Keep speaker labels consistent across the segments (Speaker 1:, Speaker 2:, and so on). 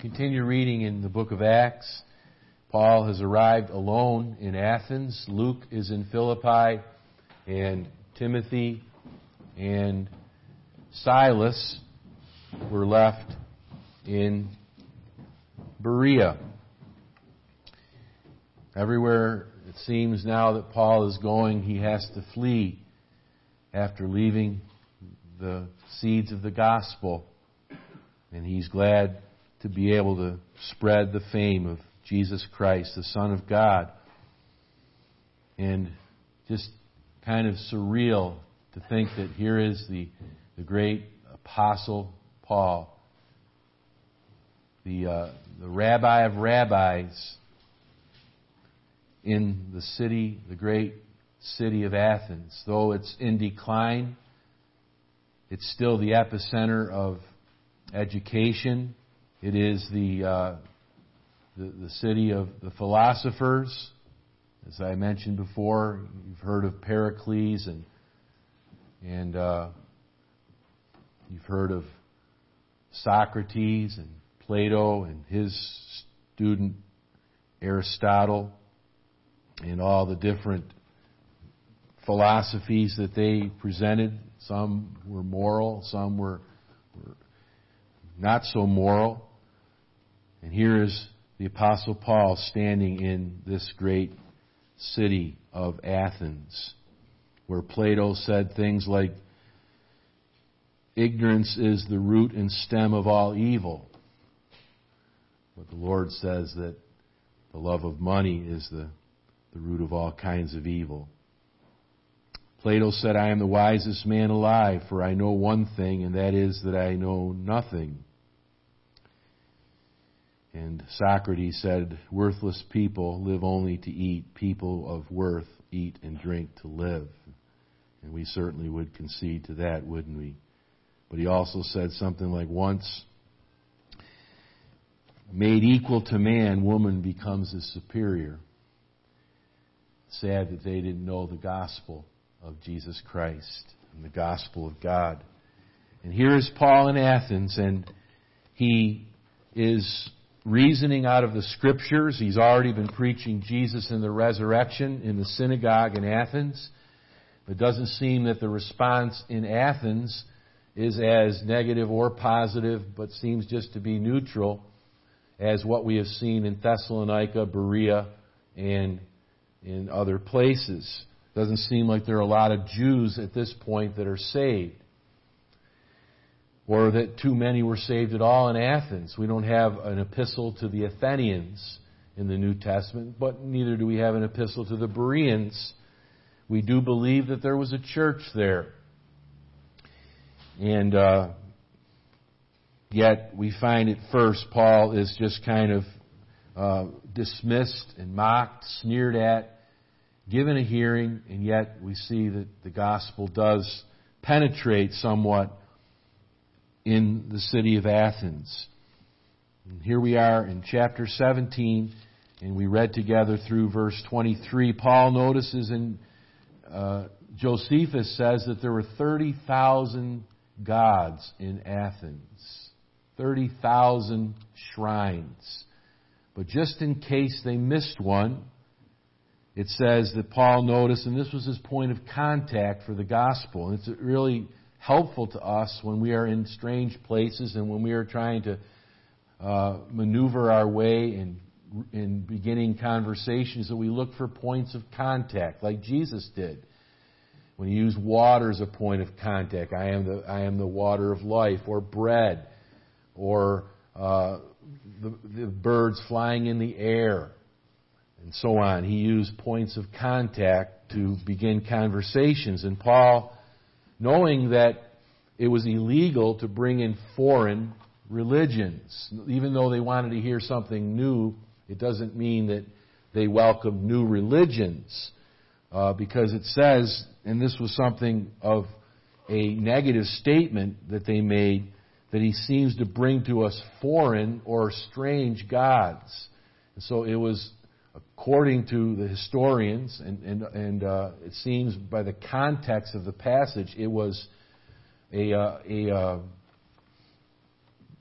Speaker 1: continue reading in the book of Acts. Paul has arrived alone in Athens. Luke is in Philippi, and Timothy and Silas were left in Berea. Everywhere it seems now that Paul is going, he has to flee after leaving the seeds of the gospel. And he's glad to be able to spread the fame of Jesus Christ, the Son of God. And just kind of surreal to think that here is the great Apostle Paul, the rabbi of rabbis in the city, the great city of Athens. Though it's in decline, it's still the epicenter of education. It is the city of the philosophers. As I mentioned before, you've heard of Pericles and you've heard of Socrates and Plato and his student Aristotle and all the different philosophies that they presented. Some were moral, some were not so moral. And here is the Apostle Paul standing in this great city of Athens, where Plato said things like, ignorance is the root and stem of all evil. But the Lord says that the love of money is the root of all kinds of evil. Plato said, I am the wisest man alive, for I know one thing, and that is that I know nothing. And Socrates said, worthless people live only to eat. People of worth eat and drink to live. And we certainly would concede to that, wouldn't we? But he also said something like, once made equal to man, woman becomes his superior. Sad that they didn't know the gospel of Jesus Christ and the gospel of God. And here is Paul in Athens, and he is reasoning out of the Scriptures. He's already been preaching Jesus and the resurrection in the synagogue in Athens. It doesn't seem that the response in Athens is as negative or positive, but seems just to be neutral as what we have seen in Thessalonica, Berea, and in other places. Doesn't seem like there are a lot of Jews at this point that are saved, or that too many were saved at all in Athens. We don't have an epistle to the Athenians in the New Testament, but neither do we have an epistle to the Bereans. We do believe that there was a church there. And yet we find at first Paul is just kind of dismissed and mocked, sneered at, given a hearing, and yet we see that the gospel does penetrate somewhat in the city of Athens. And here we are in chapter 17, and we read together through verse 23. Paul notices, and Josephus says that there were 30,000 gods in Athens. 30,000 shrines. But just in case they missed one, it says that Paul noticed, and this was his point of contact for the gospel. And it's really helpful to us when we are in strange places and when we are trying to maneuver our way in beginning conversations, that we look for points of contact, like Jesus did when he used water as a point of contact. I am the water of life, or bread, or the birds flying in the air, and so on. He used points of contact to begin conversations. And Paul, knowing that it was illegal to bring in foreign religions, even though they wanted to hear something new, it doesn't mean that they welcomed new religions. Because it says, and this was something of a negative statement that they made, that he seems to bring to us foreign or strange gods. And so it was, according to the historians, and it seems by the context of the passage, it was a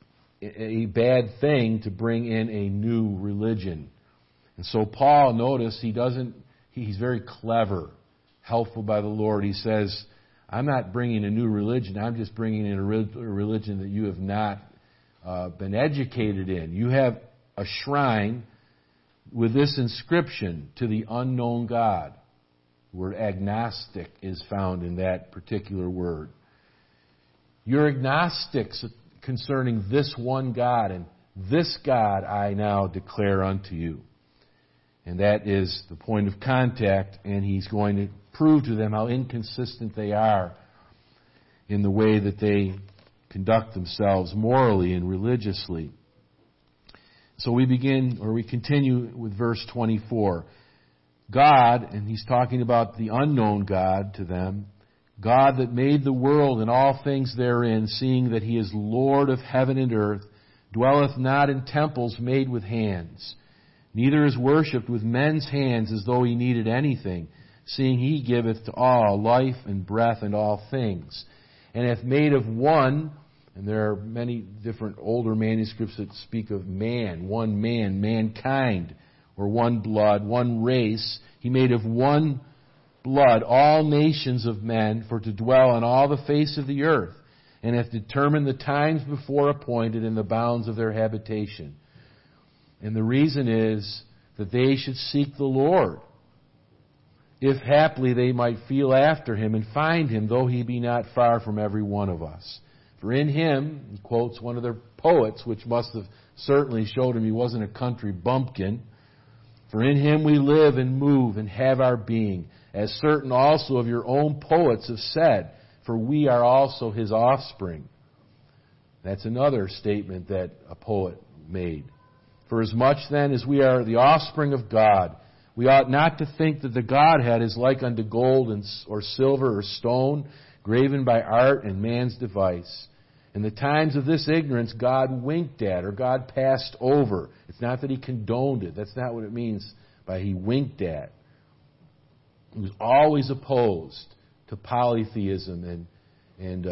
Speaker 1: a bad thing to bring in a new religion. And so Paul, notice, he's very clever, helpful by the Lord. He says, I'm not bringing a new religion. I'm just bringing in a religion that you have not been educated in. You have a shrine with this inscription, to the unknown God. The word agnostic is found in that particular word. You're agnostics concerning this one God, and this God I now declare unto you. And that is the point of contact, and he's going to prove to them how inconsistent they are in the way that they conduct themselves morally and religiously. So we continue with verse 24. God, and he's talking about the unknown God to them, God that made the world and all things therein, seeing that he is Lord of heaven and earth, dwelleth not in temples made with hands, neither is worshipped with men's hands as though he needed anything, seeing he giveth to all life and breath and all things, and hath made of one. And there are many different older manuscripts that speak of man, mankind, or one blood, one race. He made of one blood all nations of men for to dwell on all the face of the earth, and hath determined the times before appointed in the bounds of their habitation. And the reason is that they should seek the Lord, if haply they might feel after him and find him, though he be not far from every one of us. For in him, he quotes one of their poets, which must have certainly showed him he wasn't a country bumpkin. For in him we live and move and have our being, as certain also of your own poets have said, for we are also his offspring. That's another statement that a poet made. For as much then as we are the offspring of God, we ought not to think that the Godhead is like unto gold or silver or stone, graven by art and man's device. In the times of this ignorance, God winked at, or God passed over. It's not that he condoned it. That's not what it means by he winked at. He was always opposed to polytheism and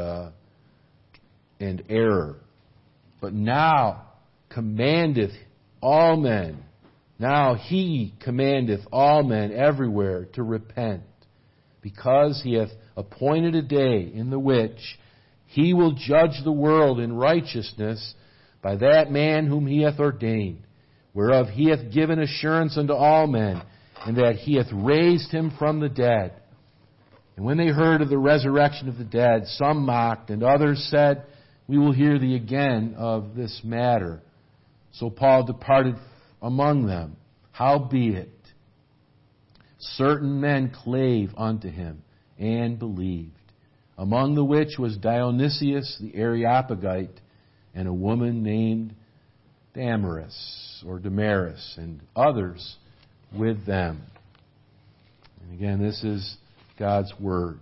Speaker 1: error. But now commandeth all men. Now he commandeth all men everywhere to repent, because he hath appointed a day in the which he will judge the world in righteousness by that man whom he hath ordained, whereof he hath given assurance unto all men, and that he hath raised him from the dead. And when they heard of the resurrection of the dead, some mocked, and others said, we will hear thee again of this matter. So Paul departed among them. Howbeit, certain men clave unto him, and believed, among the which was Dionysius the Areopagite, and a woman named Damaris, and others with them. And again, this is God's Word.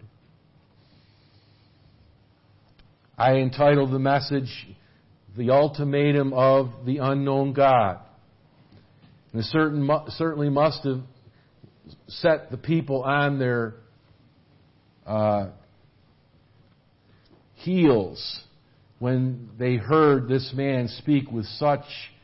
Speaker 1: I entitled the message, The Ultimatum of the Unknown God. And it certainly must have set the people on their heels when they heard this man speak with such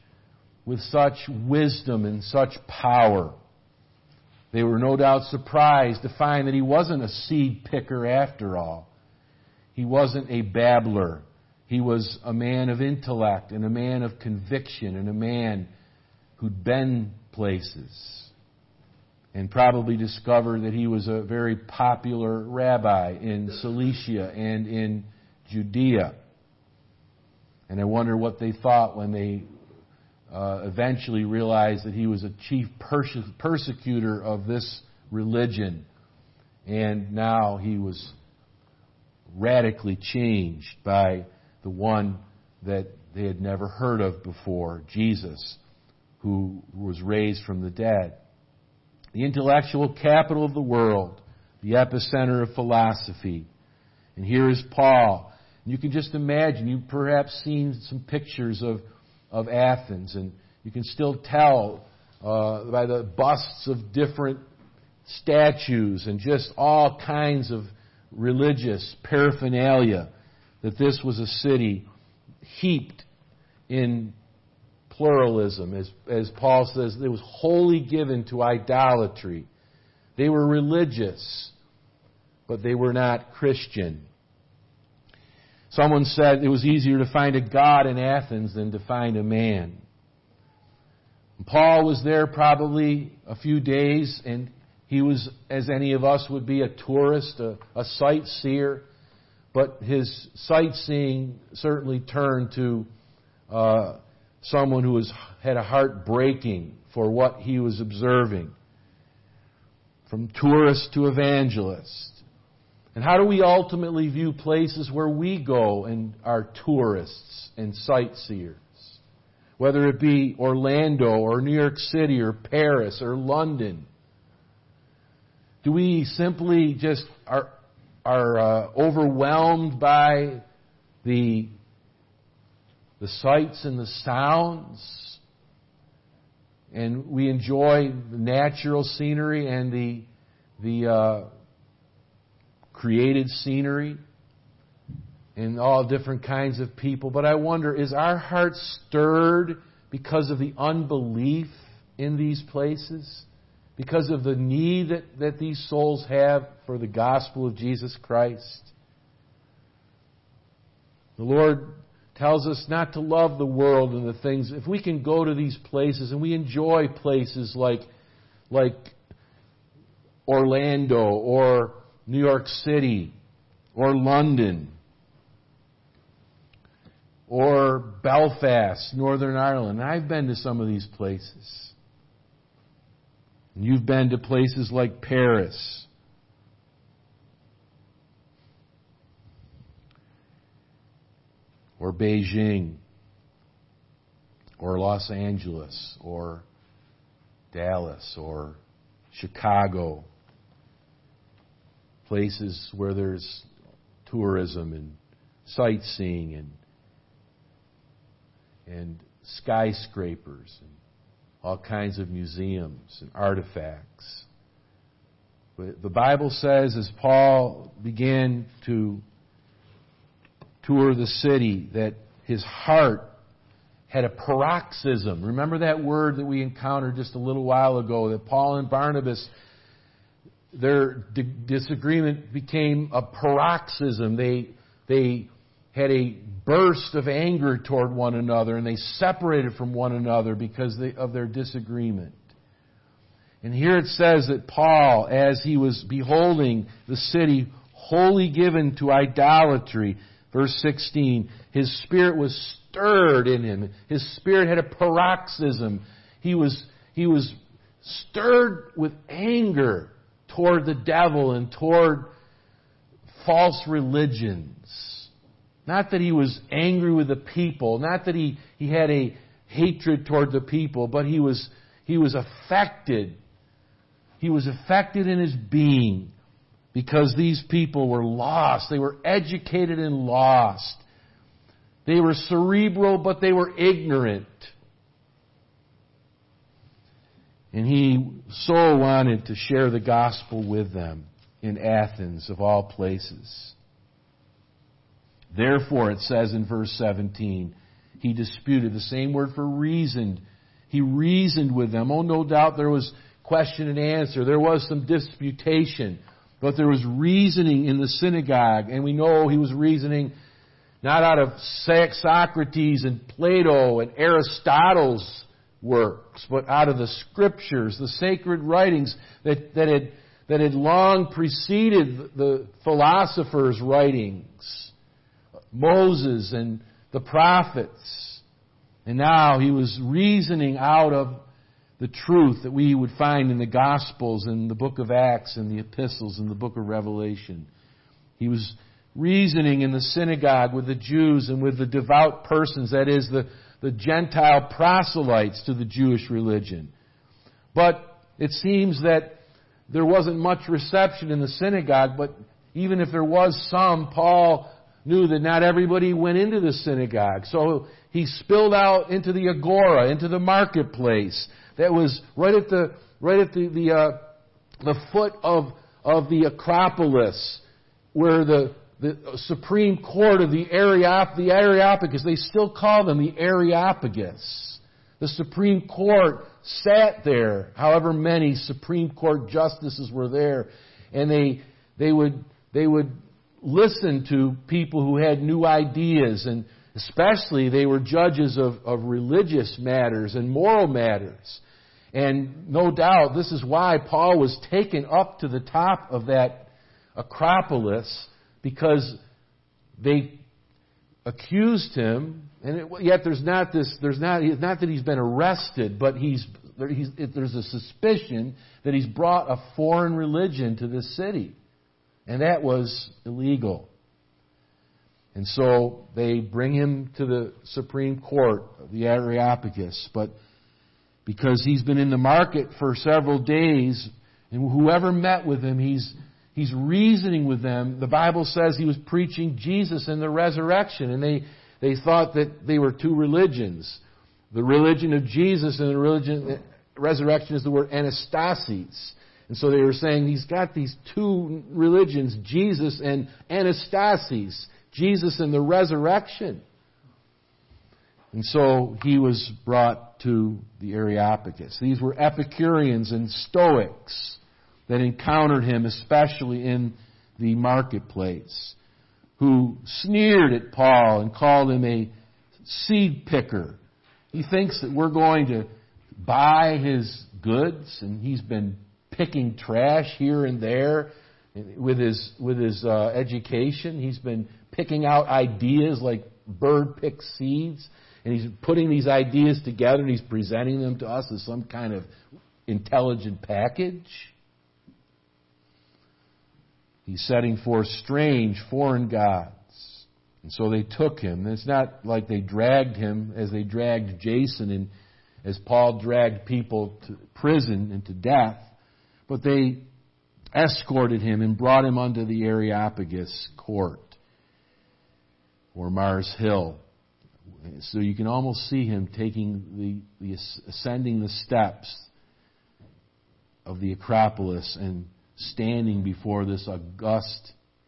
Speaker 1: wisdom and such power. They were no doubt surprised to find that he wasn't a seed picker after all. He wasn't a babbler. He was a man of intellect and a man of conviction and a man who'd been places, and probably discovered that he was a very popular rabbi in Cilicia and in Judea. And I wonder what they thought when they eventually realized that he was a chief persecutor of this religion, and now he was radically changed by the one that they had never heard of before, Jesus, who was raised from the dead. The intellectual capital of the world, the epicenter of philosophy. And here is Paul. You can just imagine, you've perhaps seen some pictures of Athens, and you can still tell by the busts of different statues and just all kinds of religious paraphernalia that this was a city heaped in pluralism. As Paul says, it was wholly given to idolatry. They were religious, but they were not Christian. Someone said it was easier to find a god in Athens than to find a man. Paul was there probably a few days, and he was, as any of us would be, a tourist, a sightseer. But his sightseeing certainly turned to someone who had a heart breaking for what he was observing. From tourist to evangelist. And how do we ultimately view places where we go and are tourists and sightseers? Whether it be Orlando or New York City or Paris or London. Do we simply just are overwhelmed by the sights and the sounds, and we enjoy the natural scenery and the created scenery and all different kinds of people? But I wonder, is our heart stirred because of the unbelief in these places? Because of the need that these souls have for the gospel of Jesus Christ? The Lord tells us not to love the world and the things. If we can go to these places and we enjoy places like Orlando or New York City or London or Belfast, Northern Ireland. I've been to some of these places. And you've been to places like Paris. Or Beijing. Or Los Angeles. Or Dallas. Or Chicago. Places where there's tourism and sightseeing and skyscrapers and all kinds of museums and artifacts. But the Bible says, as Paul began to tour the city, that his heart had a paroxysm. Remember that word that we encountered just a little while ago, that Paul and Barnabas, their disagreement became a paroxysm. They had a burst of anger toward one another, and they separated from one another because of their disagreement. And here it says that Paul, as he was beholding the city wholly given to idolatry, verse 16, his spirit was stirred in him. His spirit had a paroxysm. He was stirred with anger toward the devil and toward false religions. Not that he was angry with the people, not that he had a hatred toward the people, but he was affected. He was affected in his being because these people were lost. They were educated and lost. They were cerebral, but they were ignorant. And he so wanted to share the gospel with them in Athens, of all places. Therefore, it says in verse 17, he disputed, the same word for reasoned. He reasoned with them. Oh, no doubt there was question and answer. There was some disputation. But there was reasoning in the synagogue. And we know he was reasoning not out of Socrates and Plato and Aristotle's works, but out of the Scriptures, the sacred writings that had long preceded the philosophers' writings. Moses and the prophets. And now he was reasoning out of the truth that we would find in the Gospels and the book of Acts and the epistles and the book of Revelation. He was reasoning in the synagogue with the Jews and with the devout persons, that is, the Gentile proselytes to the Jewish religion. But it seems that there wasn't much reception in the synagogue, but even if there was some, Paul knew that not everybody went into the synagogue. So he spilled out into the agora, into the marketplace that was right at the foot of the Acropolis, where the the Supreme Court of the Areopagus. They still call them the Areopagus. The Supreme Court sat there, however many Supreme Court justices were there, and they would listen to people who had new ideas, and especially they were judges of religious matters and moral matters. And no doubt this is why Paul was taken up to the top of that Acropolis, because they accused him, and yet there's not that he's been arrested, but there's a suspicion that he's brought a foreign religion to this city, and that was illegal. And so they bring him to the Supreme Court of the Areopagus, but because he's been in the market for several days, and whoever met with him, he's reasoning with them. The Bible says he was preaching Jesus and the resurrection, and they thought that they were two religions. The religion of Jesus and the resurrection is the word anastasis. And so they were saying he's got these two religions, Jesus and anastasis, Jesus and the resurrection. And so he was brought to the Areopagus. These were Epicureans and Stoics that encountered him, especially in the marketplace, who sneered at Paul and called him a seed picker. He thinks that we're going to buy his goods, and he's been picking trash here and there with his education. He's been picking out ideas like bird pick seeds, and he's putting these ideas together and he's presenting them to us as some kind of intelligent package. He's setting forth strange foreign gods. And so they took him. It's not like they dragged him as they dragged Jason and as Paul dragged people to prison and to death, but they escorted him and brought him unto the Areopagus court, or Mars Hill. So you can almost see him ascending the steps of the Acropolis and standing before this august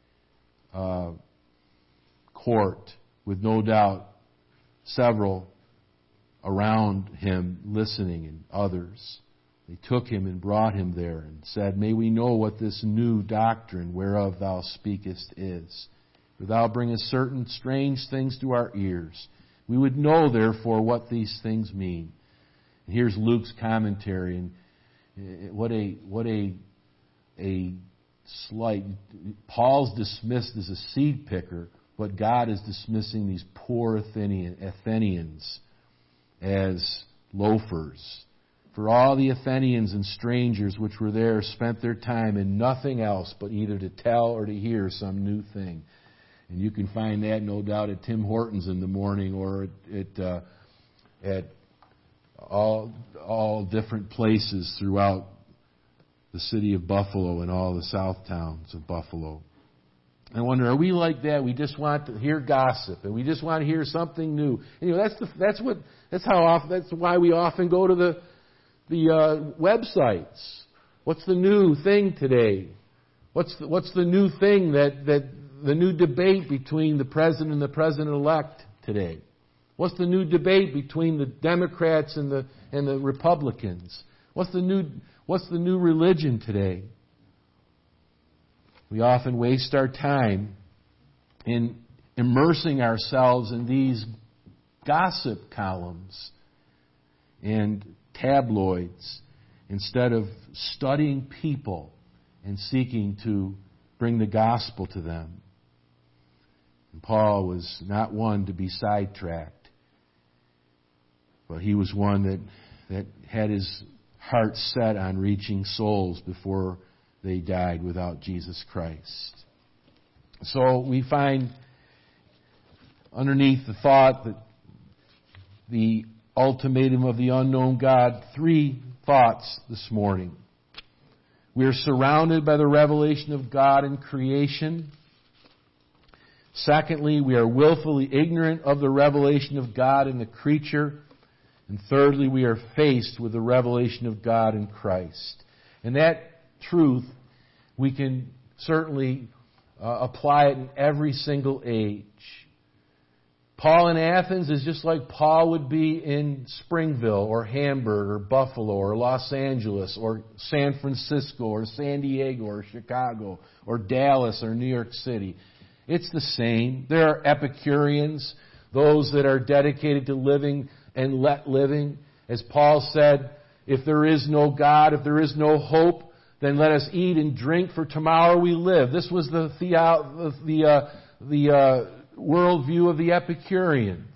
Speaker 1: court with no doubt several around him listening and others. They took him and brought him there and said, "May we know what this new doctrine whereof thou speakest is. For thou bringest certain strange things to our ears. We would know, therefore, what these things mean." And here's Luke's commentary, and what a slight. Paul's dismissed as a seed picker, but God is dismissing these poor Athenians as loafers. For all the Athenians and strangers which were there spent their time in nothing else but either to tell or to hear some new thing. And you can find that, no doubt, at Tim Hortons in the morning, or at all different places throughout the city of Buffalo and all the south towns of Buffalo. I wonder, are we like that? We just want to hear gossip, and we just want to hear something new. And, that's why we often go to the websites. What's the new thing today? What's the new thing that the new debate between the president and the president-elect today? What's the new debate between the Democrats and the Republicans? What's the new religion today? We often waste our time in immersing ourselves in these gossip columns and tabloids instead of studying people and seeking to bring the gospel to them. And Paul was not one to be sidetracked, but he was one that had his heart set on reaching souls before they died without Jesus Christ. So we find underneath the thought that the ultimatum of the unknown God, three thoughts this morning. We are surrounded by the revelation of God in creation. Secondly, we are willfully ignorant of the revelation of God in the creature. And thirdly, we are faced with the revelation of God in Christ. And that truth we can certainly apply it in every single age. Paul in Athens is just like Paul would be in Springville or Hamburg or Buffalo or Los Angeles or San Francisco or San Diego or Chicago or Dallas or New York City. It's the same. There are Epicureans, those that are dedicated to living and let living. As Paul said, if there is no God, if there is no hope, then let us eat and drink, for tomorrow we live. This was the worldview of the Epicureans.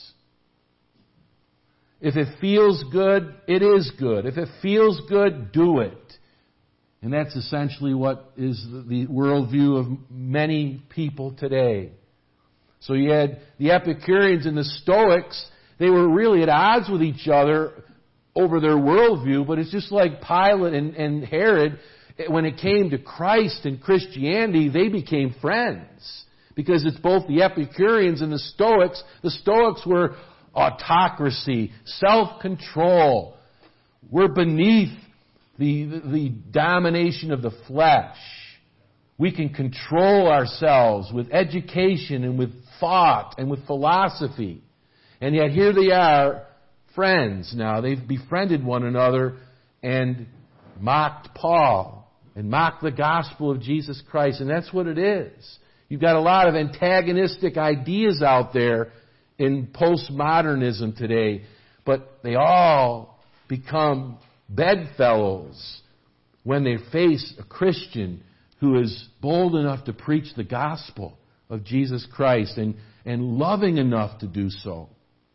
Speaker 1: If it feels good, it is good. If it feels good, do it. And that's essentially what is the worldview of many people today. So you had the Epicureans and the Stoics. They were really at odds with each other over their worldview, but it's just like Pilate and Herod. When it came to Christ and Christianity, they became friends. Because it's both the Epicureans and the Stoics. The Stoics were autocracy, self-control. We're beneath the domination of the flesh. We can control ourselves with education and with thought and with philosophy. And yet here they are, friends now. They've befriended one another and mocked Paul and mocked the gospel of Jesus Christ. And that's what it is. You've got a lot of antagonistic ideas out there in postmodernism today, but they all become bedfellows when they face a Christian who is bold enough to preach the gospel of Jesus Christ and loving enough to do so.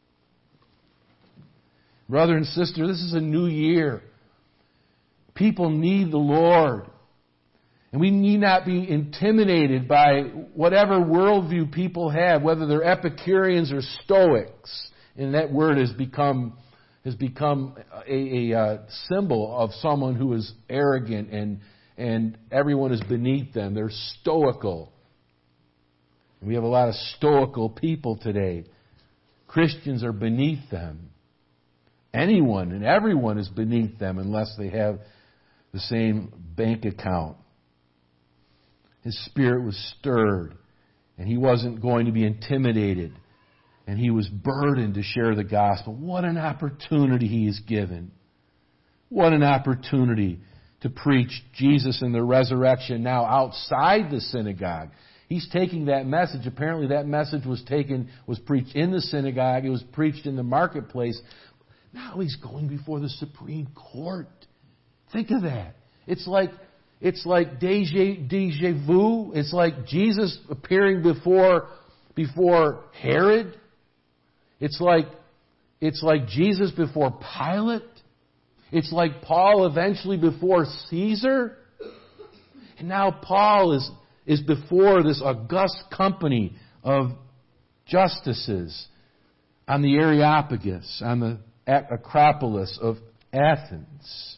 Speaker 1: Brother and sister, this is a new year. People need the Lord. And we need not be intimidated by whatever worldview people have, whether they're Epicureans or Stoics. And that word has become a symbol of someone who is arrogant and everyone is beneath them. They're stoical. We have a lot of stoical people today. Christians are beneath them. Anyone and everyone is beneath them unless they have the same bank account. His spirit was stirred, and he wasn't going to be intimidated, and he was burdened to share the gospel. What an opportunity he is given. What an opportunity to preach Jesus and the resurrection now outside the synagogue. He's taking that message. Apparently that message was preached in the synagogue. It was preached in the marketplace. Now he's going before the Supreme Court. Think of that. It's like deja vu. It's like Jesus appearing before Herod. It's like Jesus before Pilate. It's like Paul eventually before Caesar. And now Paul is before this august company of justices on the Areopagus, on the Acropolis of Athens.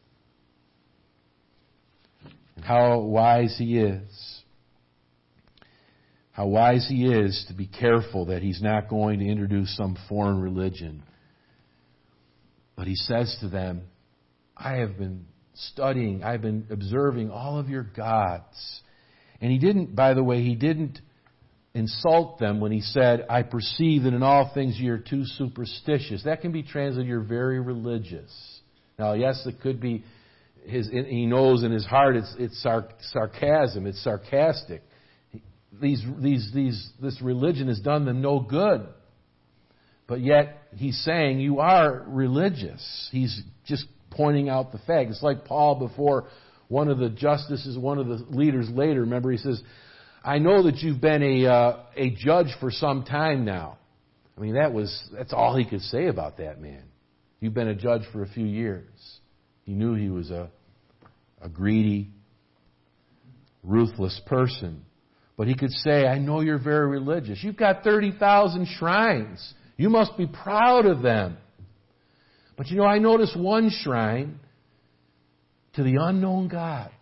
Speaker 1: And how wise he is. How wise he is to be careful that he's not going to introduce some foreign religion. But he says to them, I have been studying, I've been observing all of your gods. And he didn't insult them when he said, I perceive that in all things you are too superstitious. That can be translated, you're very religious. Now, yes, it could be, he knows in his heart it's sarcasm, it's sarcastic. This religion has done them no good. But yet, he's saying you are religious. He's just pointing out the fact. It's like Paul before one of the justices, one of the leaders later. Remember, he says, I know that you've been a judge for some time now. I mean, that's all he could say about that man. You've been a judge for a few years. He knew he was a greedy, ruthless person. But he could say, I know you're very religious. You've got 30,000 shrines. You must be proud of them. But I noticed one shrine to the unknown God.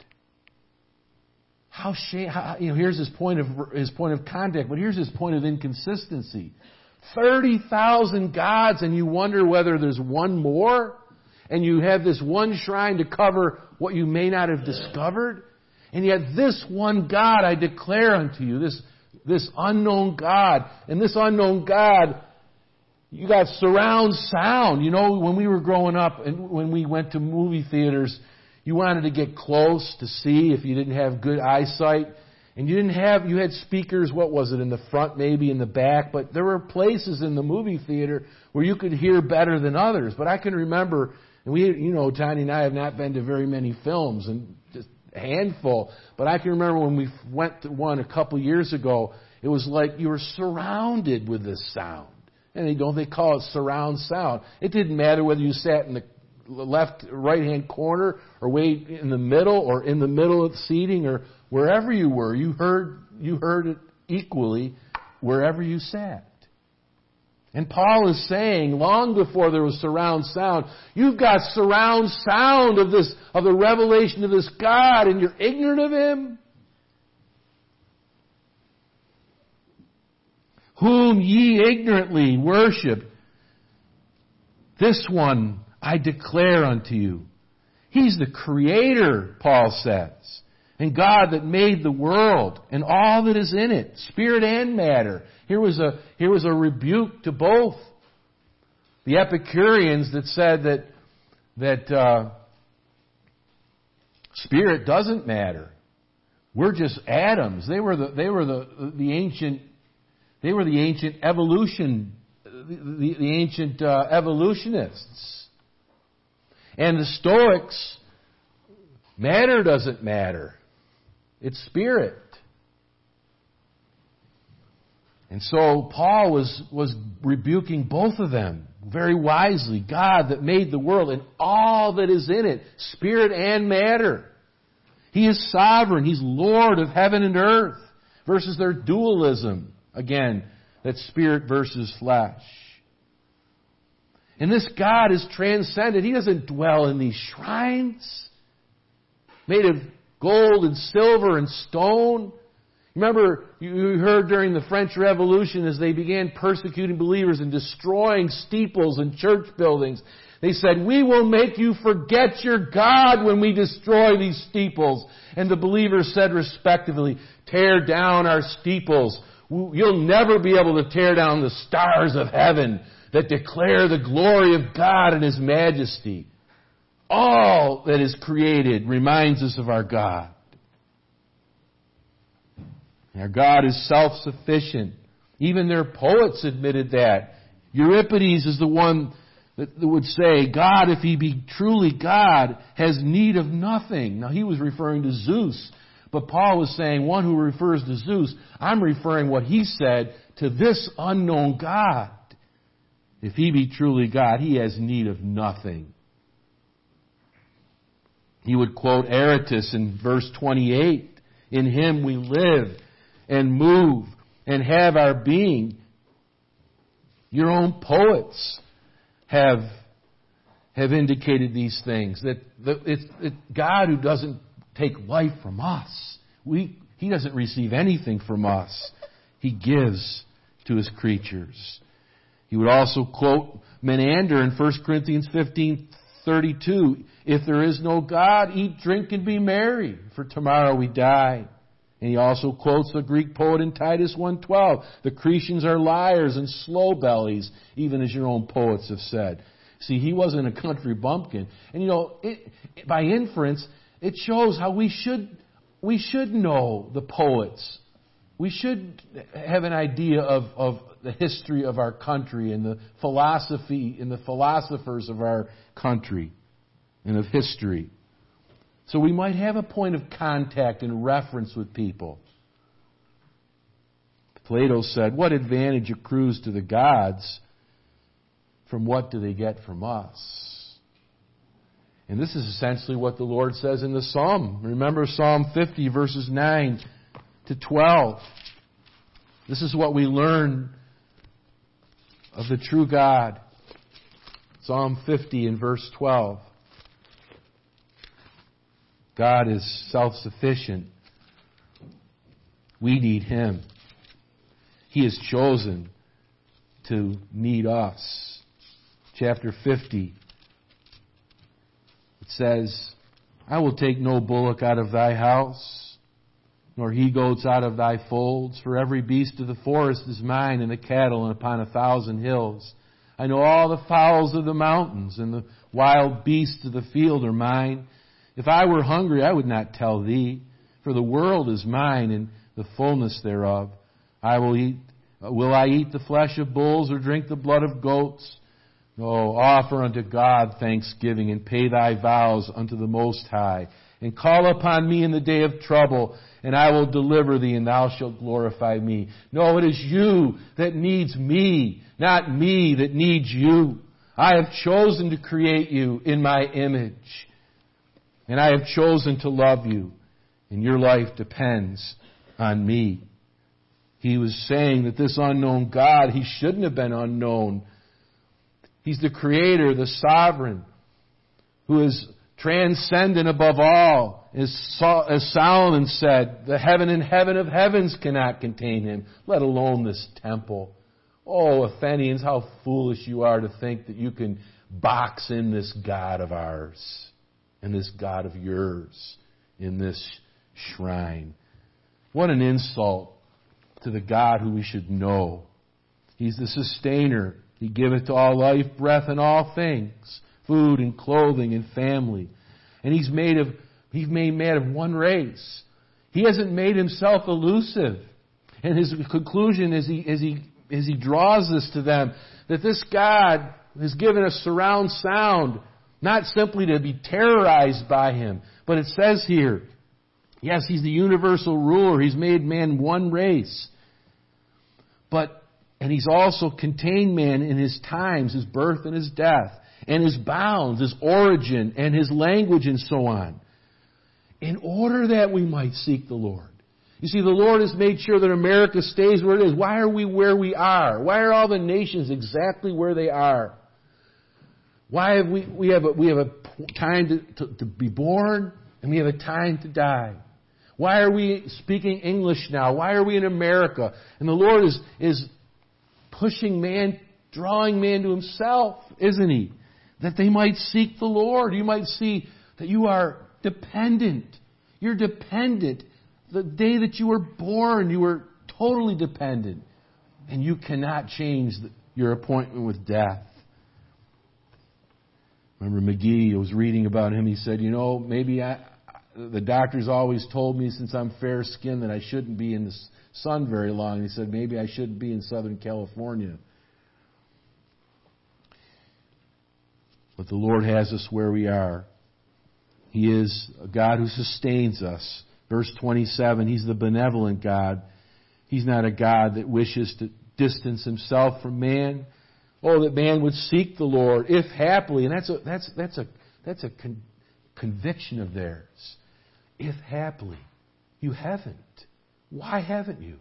Speaker 1: Here's his point of contact, but here's his point of inconsistency. 30,000 gods, and you wonder whether there's one more, and you have this one shrine to cover what you may not have discovered. And yet this one God I declare unto you, this unknown God. And this unknown God, you got surround sound. You know, when we were growing up and when we went to movie theaters, you wanted to get close to see if you didn't have good eyesight. And you had speakers, what was it, in the front, maybe in the back, but there were places in the movie theater where you could hear better than others. But I can remember, and Tanya and I have not been to very many films, and just a handful, but I can remember when we went to one a couple years ago, it was like you were surrounded with this sound. And they call it surround sound. It didn't matter whether you sat in the left, right-hand corner, or way in the middle, or in the middle of the seating, or wherever you were. You heard it equally wherever you sat. And Paul is saying, long before there was surround sound, you've got surround sound of the revelation of this God, and you're ignorant of Him? Whom ye ignorantly worship, this one I declare unto you. He's the Creator, Paul says, and God that made the world and all that is in it, spirit and matter. Here was a rebuke to both. The Epicureans that said that spirit doesn't matter. We're just atoms. They were the ancient evolution, the ancient evolutionists. And the Stoics, matter doesn't matter. It's spirit. And so Paul was rebuking both of them very wisely. God that made the world and all that is in it, spirit and matter. He is sovereign. He's Lord of heaven and earth versus their dualism. Again, that's spirit versus flesh. And this God is transcendent. He doesn't dwell in these shrines made of gold and silver and stone. Remember, you heard during the French Revolution as they began persecuting believers and destroying steeples and church buildings, they said, we will make you forget your God when we destroy these steeples. And the believers said respectively, tear down our steeples. You'll never be able to tear down the stars of heaven that declare the glory of God and His majesty. All that is created reminds us of our God. Our God is self-sufficient. Even their poets admitted that. Euripides is the one that would say, God, if He be truly God, has need of nothing. Now he was referring to Zeus. But Paul was saying, one who refers to Zeus, I'm referring what he said to this unknown God. If He be truly God, He has need of nothing. He would quote Aratus in verse 28. In Him we live and move and have our being. Your own poets have indicated these things. That it's God who doesn't take life from us. He doesn't receive anything from us. He gives to His creatures. He would also quote Menander in 1 Corinthians 15:32. If there is no God, eat, drink, and be merry, for tomorrow we die. And he also quotes the Greek poet in Titus 1:12. The Cretians are liars and slow bellies, even as your own poets have said. See, he wasn't a country bumpkin. And by inference, it shows how we should know the poets. We should have an idea of the history of our country and the philosophy and the philosophers of our country and of history. So we might have a point of contact and reference with people. Plato said, what advantage accrues to the gods? From what do they get from us? And this is essentially what the Lord says in the Psalm. Remember Psalm 50 verses 9 to 12. This is what we learn of the true God. Psalm 50 and verse 12. God is self-sufficient. We need Him. He has chosen to need us. Chapter 50. It says, I will take no bullock out of thy house, nor he-goats out of thy folds. For every beast of the forest is mine, and the cattle and upon 1,000 hills. I know all the fowls of the mountains, and the wild beasts of the field are mine. If I were hungry, I would not tell thee, for the world is mine, and the fullness thereof. Will I eat the flesh of bulls, or drink the blood of goats? No, offer unto God thanksgiving, and pay thy vows unto the Most High. And call upon me in the day of trouble, and I will deliver thee, and thou shalt glorify me. No, it is you that needs me, not me that needs you. I have chosen to create you in my image, and I have chosen to love you, and your life depends on me. He was saying that this unknown God, He shouldn't have been unknown. He's the Creator, the Sovereign, who is transcendent above all. As Solomon said, the heaven and heaven of heavens cannot contain Him, let alone this temple. Oh, Athenians, how foolish you are to think that you can box in this God of ours and this God of yours in this shrine. What an insult to the God who we should know. He's the sustainer. He giveth to all life, breath, and all things, food and clothing and family. And He's made man of one race. He hasn't made Himself elusive. And his conclusion as he draws this to them, that this God has given us surround sound, not simply to be terrorized by Him, but it says here, yes, He's the universal ruler. He's made man one race. And He's also contained man in his times, his birth and his death, and his bounds, his origin, and his language, and so on, in order that we might seek the Lord. You see, the Lord has made sure that America stays where it is. Why are we where we are? Why are all the nations exactly where they are? Why have we have a time to be born, and we have a time to die? Why are we speaking English now? Why are we in America? And the Lord is pushing man, drawing man to Himself, isn't He? That they might seek the Lord. You might see that you are dependent. You're dependent. The day that you were born, you were totally dependent. And you cannot change your appointment with death. Remember McGee, I was reading about him, he said, maybe the doctors always told me since I'm fair-skinned that I shouldn't be in the sun very long. He said, maybe I shouldn't be in Southern California. But the Lord has us where we are. He is a God who sustains us. Verse 27, He's the benevolent God. He's not a God that wishes to distance Himself from man. Oh, that man would seek the Lord, if happily. And that's a conviction of theirs. If happily. You haven't. Why haven't you?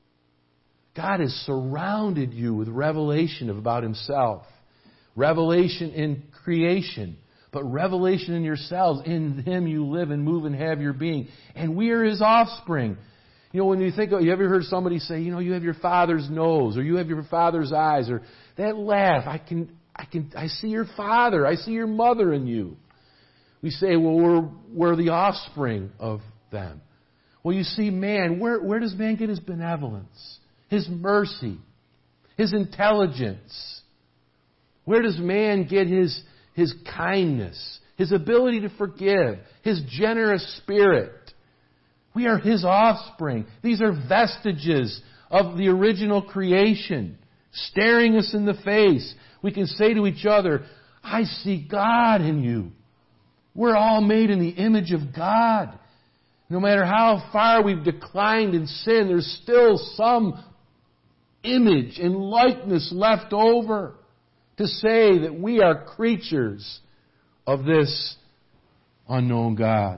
Speaker 1: God has surrounded you with revelation about Himself. Revelation in creation. But revelation in yourselves. In Him you live and move and have your being. And we are His offspring. When you think of, you ever heard somebody say, you have your father's nose, or you have your father's eyes, or that laugh, I see your father, I see your mother in you. We say, well, we're the offspring of them. Well, you see, man, where does man get his benevolence, his mercy, his intelligence? Where does man get his kindness, his ability to forgive, his generous spirit? We are His offspring. These are vestiges of the original creation, staring us in the face. We can say to each other, I see God in you. We're all made in the image of God. No matter how far we've declined in sin, there's still some image and likeness left over to say that we are creatures of this unknown God.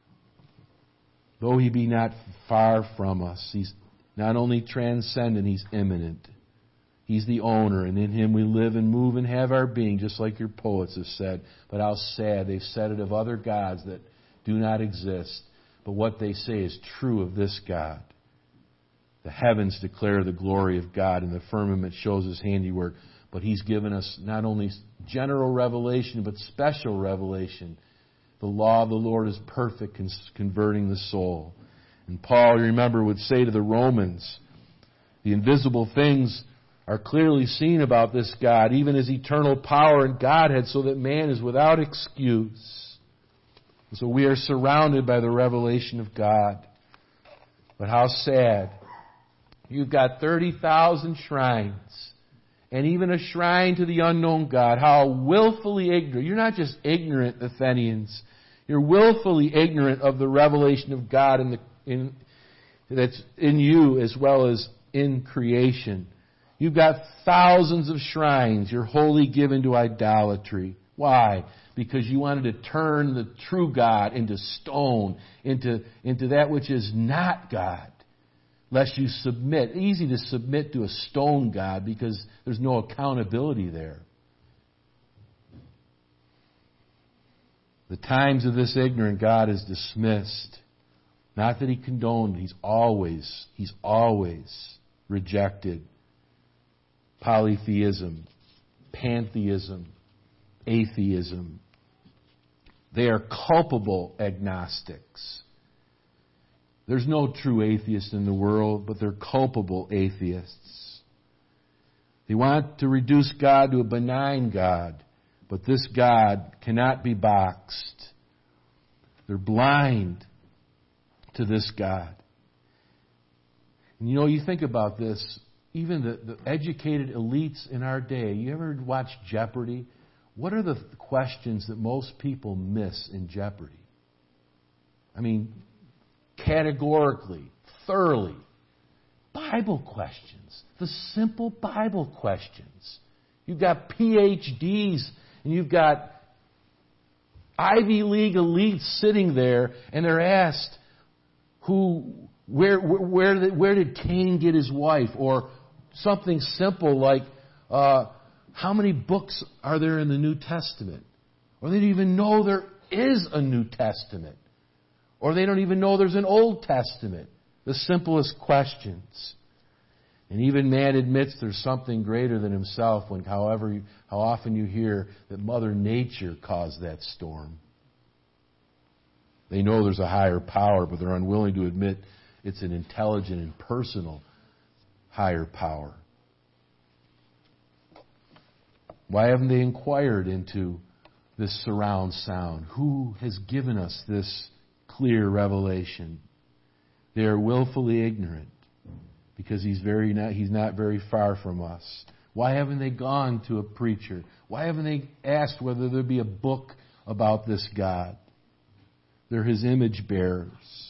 Speaker 1: Though He be not far from us, He's not only transcendent, He's immanent. He's the owner, and in Him we live and move and have our being, just like your poets have said. But how sad, they've said it of other gods that do not exist. But what they say is true of this God. The heavens declare the glory of God, and the firmament shows His handiwork. But He's given us not only general revelation, but special revelation. The law of the Lord is perfect, converting the soul. And Paul, you remember, would say to the Romans, the invisible things are clearly seen about this God, even His eternal power and Godhead, so that man is without excuse. So we are surrounded by the revelation of God. But how sad. You've got 30,000 shrines, and even a shrine to the unknown God. How willfully ignorant. You're not just ignorant, Athenians. You're willfully ignorant of the revelation of God that's in you as well as in creation. You've got thousands of shrines. You're wholly given to idolatry. Why? Because you wanted to turn the true God into stone, into that which is not God. Lest you submit. Easy to submit to a stone God because there's no accountability there. The times of this ignorant God is dismissed. Not that He condoned. He's always rejected polytheism, pantheism, atheism. They are culpable agnostics. There's no true atheist in the world, but they're culpable atheists. They want to reduce God to a benign God, but this God cannot be boxed. They're blind to this God. And you think about this, even the educated elites in our day, you ever watch Jeopardy? What are the questions that most people miss in Jeopardy? I mean, categorically, thoroughly. Bible questions. The simple Bible questions. You've got PhDs and you've got Ivy League elites sitting there and they're asked, where did Cain get his wife? Or something simple like, how many books are there in the New Testament? Or they don't even know there is a New Testament. Or they don't even know there's an Old Testament. The simplest questions. And even man admits there's something greater than himself when how often you hear that Mother Nature caused that storm. They know there's a higher power, but they're unwilling to admit it's an intelligent and personal higher power. Why haven't they inquired into this surround sound? Who has given us this clear revelation? They are willfully ignorant because he's not very far from us. Why haven't they gone to a preacher? Why haven't they asked whether there be a book about this God? They're His image bearers.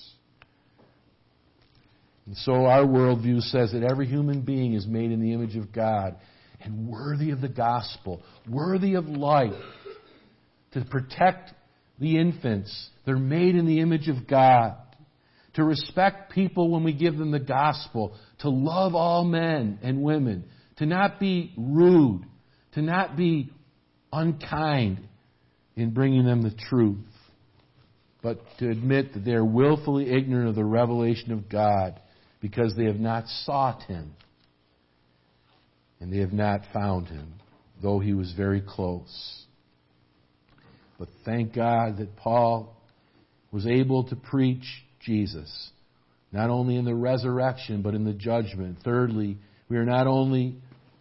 Speaker 1: And so our worldview says that every human being is made in the image of God and worthy of the gospel, worthy of life, to protect the infants. They're made in the image of God. To respect people when we give them the gospel. To love all men and women. To not be rude. To not be unkind in bringing them the truth. But to admit that they are willfully ignorant of the revelation of God because they have not sought Him. And they have not found Him, though He was very close. But thank God that Paul was able to preach Jesus, not only in the resurrection, but in the judgment. Thirdly, we are not only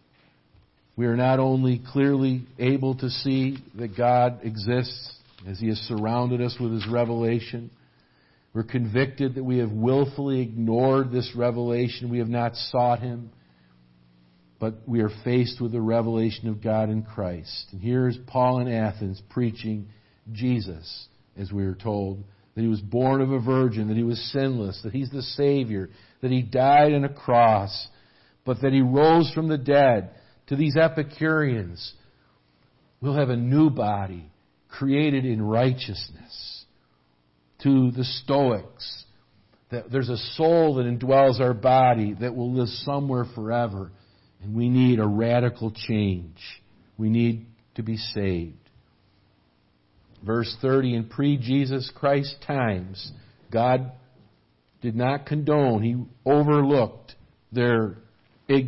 Speaker 1: clearly able to see that God exists as He has surrounded us with His revelation. We're convicted that we have willfully ignored this revelation. We have not sought Him. But we are faced with the revelation of God in Christ. And here is Paul in Athens preaching Jesus, as we are told, that He was born of a virgin, that He was sinless, that He's the Savior, that He died on a cross, but that He rose from the dead. To these Epicureans, we'll have a new body created in righteousness. To the Stoics, that there's a soul that indwells our body that will live somewhere forever. And we need a radical change. We need to be saved. Verse 30, in pre-Jesus Christ times, God did not condone. He overlooked their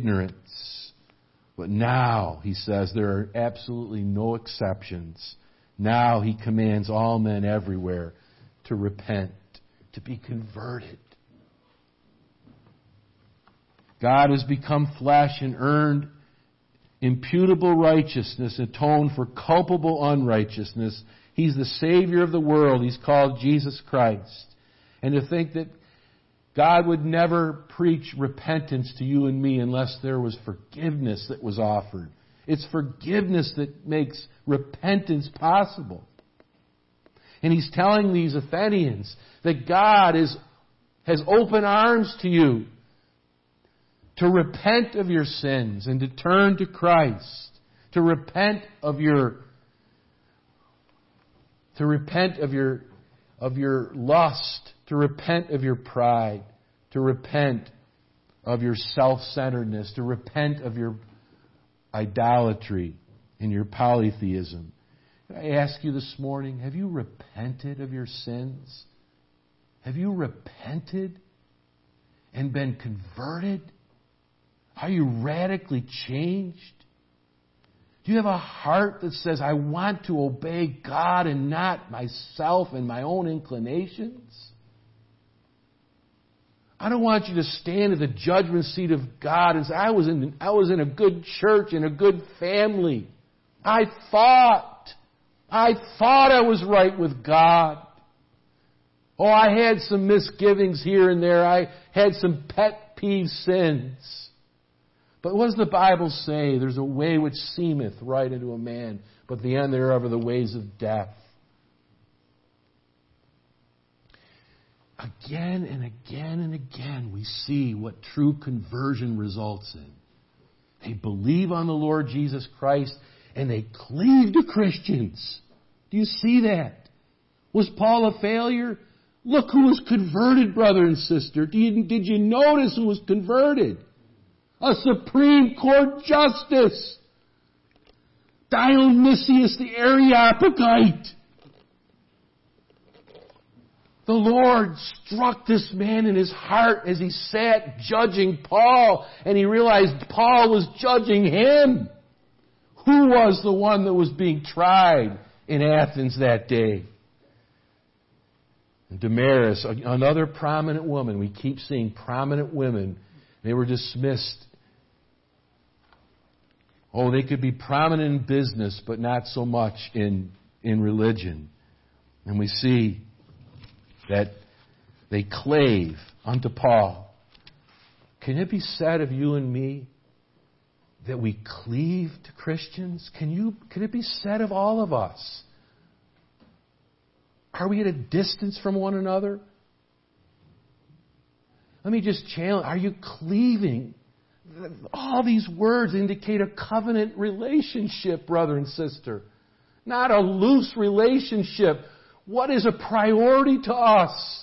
Speaker 1: ignorance. But now, He says, there are absolutely no exceptions. Now He commands all men everywhere to repent, to be converted. God has become flesh and earned imputable righteousness, atoned for culpable unrighteousness. He's the Savior of the world. He's called Jesus Christ. And to think that God would never preach repentance to you and me unless there was forgiveness that was offered. It's forgiveness that makes repentance possible. And He's telling these Athenians that God has open arms to you to repent of your sins and to turn to Christ, to repent of your lust, to repent of your pride, to repent of your self-centeredness, to repent of your idolatry and your polytheism. I ask you this morning, have you repented of your sins? Have you repented and been converted? Are you radically changed? Do you have a heart that says, I want to obey God and not myself and my own inclinations? I don't want you to stand at the judgment seat of God and say, I was in a good church, in a good family. I thought I was right with God. Oh, I had some misgivings here and there. I had some pet peeve sins. But what does the Bible say? There's a way which seemeth right unto a man, but the end thereof are the ways of death. Again and again and again, we see what true conversion results in. They believe on the Lord Jesus Christ, and they cleave to Christians. Do you see that? Was Paul a failure? Look who was converted, brother and sister. Did you notice who was converted? A Supreme Court Justice. Dionysius the Areopagite. The Lord struck this man in his heart as he sat judging Paul, and he realized Paul was judging him. Who was the one that was being tried in Athens that day? And Damaris, another prominent woman. We keep seeing prominent women. They were dismissed. Oh, they could be prominent in business, but not so much in religion. And we see that they clave unto Paul. Can it be said of you and me that we cleave to Christians? Can it be said of all of us? Are we at a distance from one another? Let me just challenge. Are you cleaving? All these words indicate a covenant relationship, brother and sister. Not a loose relationship. What is a priority to us?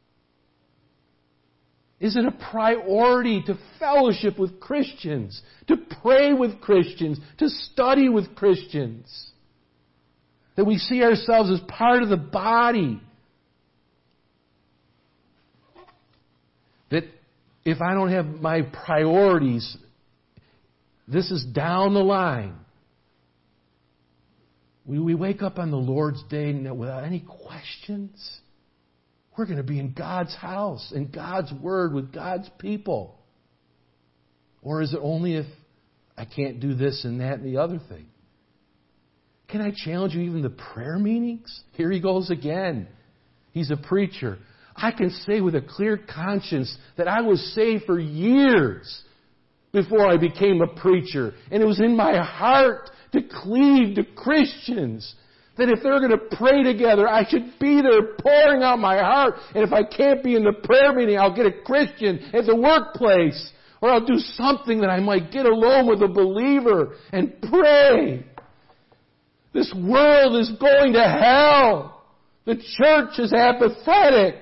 Speaker 1: Is it a priority to fellowship with Christians, to pray with Christians, to study with Christians? That we see ourselves as part of the body. That if I don't have my priorities, this is down the line. We wake up on the Lord's Day without any questions. We're going to be in God's house, in God's Word, with God's people. Or is it only if I can't do this and that and the other thing? Can I challenge you even the prayer meetings? Here he goes again. He's a preacher. I can say with a clear conscience that I was saved for years before I became a preacher. And it was in my heart to cleave to Christians. That if they're going to pray together, I should be there pouring out my heart. And if I can't be in the prayer meeting, I'll get a Christian at the workplace. Or I'll do something that I might get alone with a believer and pray. This world is going to hell. The church is apathetic.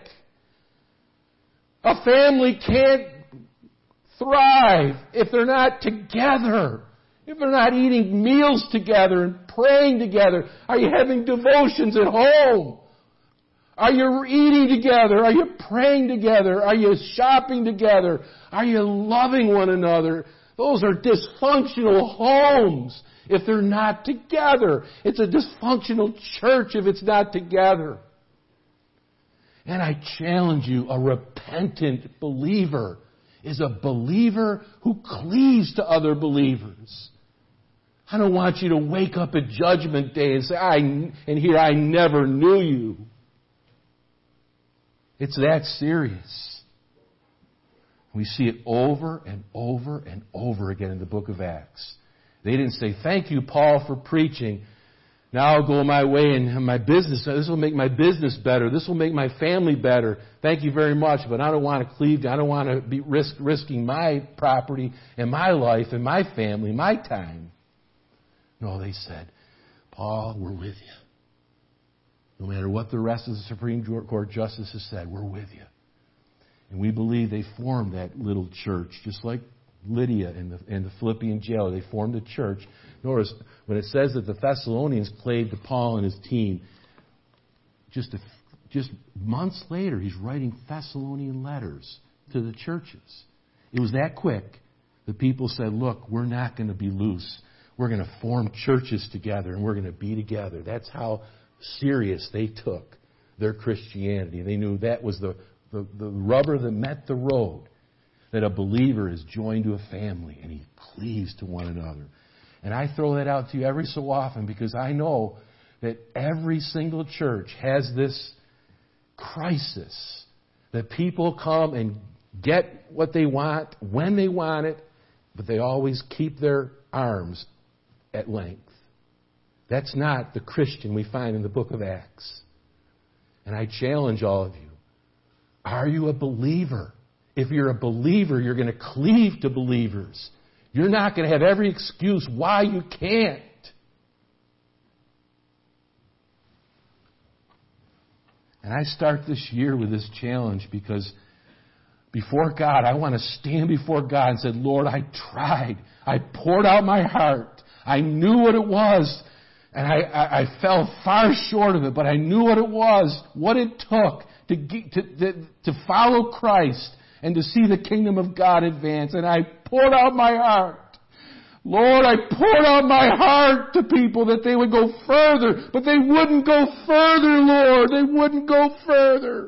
Speaker 1: A family can't thrive if they're not together. If they're not eating meals together and praying together. Are you having devotions at home? Are you eating together? Are you praying together? Are you shopping together? Are you loving one another? Those are dysfunctional homes. if they're not together. It's a dysfunctional church if it's not together. And I challenge you, a repentant believer is a believer who cleaves to other believers. I don't want you to wake up at Judgment Day and say, I never knew you. It's that serious. We see it over and over and over again in the book of Acts. They didn't say, thank you, Paul, for preaching. Now I'll go my way and have my business. This will make my business better. This will make my family better. Thank you very much, but I don't want to cleave. I don't want to be risking my property and my life and my family, my time. No, they said, Paul, we're with you. No matter what the rest of the Supreme Court justices said, we're with you. And we believe they formed that little church, just like Lydia and the Philippian jailer. They formed a church. Notice, when it says that the Thessalonians clave to Paul and his team, just months later, he's writing Thessalonian letters to the churches. It was that quick. The people said, look, we're not going to be loose. We're going to form churches together, and we're going to be together. That's how serious they took their Christianity. They knew that was the rubber that met the road, that a believer is joined to a family and he cleaves to one another. And I throw that out to you every so often because I know that every single church has this crisis, that people come and get what they want when they want it, but they always keep their arms at length. That's not the Christian we find in the book of Acts. And I challenge all of you. Are you a believer? If you're a believer, you're going to cleave to believers. You're not going to have every excuse why you can't. And I start this year with this challenge because before God, I want to stand before God and say, Lord, I tried. I poured out my heart. I knew what it was. And I fell far short of it, but I knew what it was, what it took to follow Christ and to see the kingdom of God advance. And I poured out my heart. Lord, I poured out my heart to people that they would go further, but they wouldn't go further, Lord. They wouldn't go further.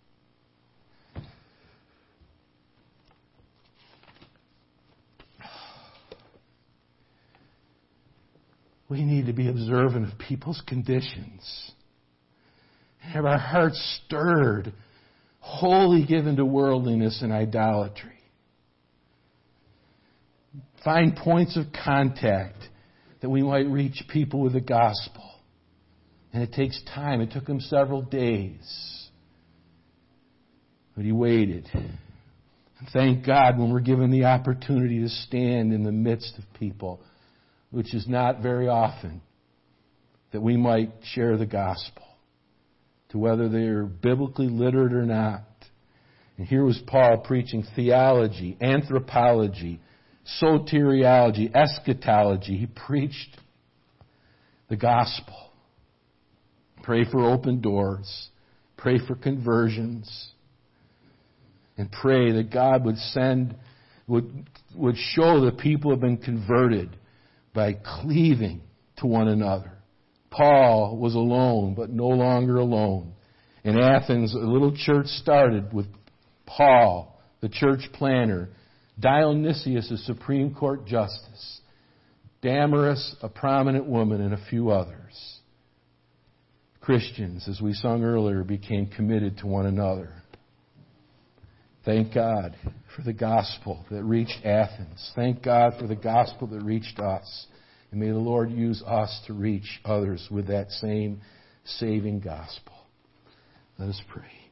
Speaker 1: We need to be observant of people's conditions. Have our hearts stirred, wholly given to worldliness and idolatry. Find points of contact that we might reach people with the gospel. And it takes time. It took him several days. But he waited. And thank God when we're given the opportunity to stand in the midst of people, which is not very often, that we might share the gospel, to whether they're biblically literate or not. And here was Paul preaching theology, anthropology, soteriology, eschatology. He preached the gospel. Pray for open doors. Pray for conversions. And pray that God would show that people have been converted by cleaving to one another. Paul was alone, but no longer alone. In Athens, a little church started with Paul, the church planner, Dionysius, a Supreme Court justice, Damaris, a prominent woman, and a few others. Christians, as we sung earlier, became committed to one another. Thank God for the gospel that reached Athens. Thank God for the gospel that reached us. And may the Lord use us to reach others with that same saving gospel. Let us pray.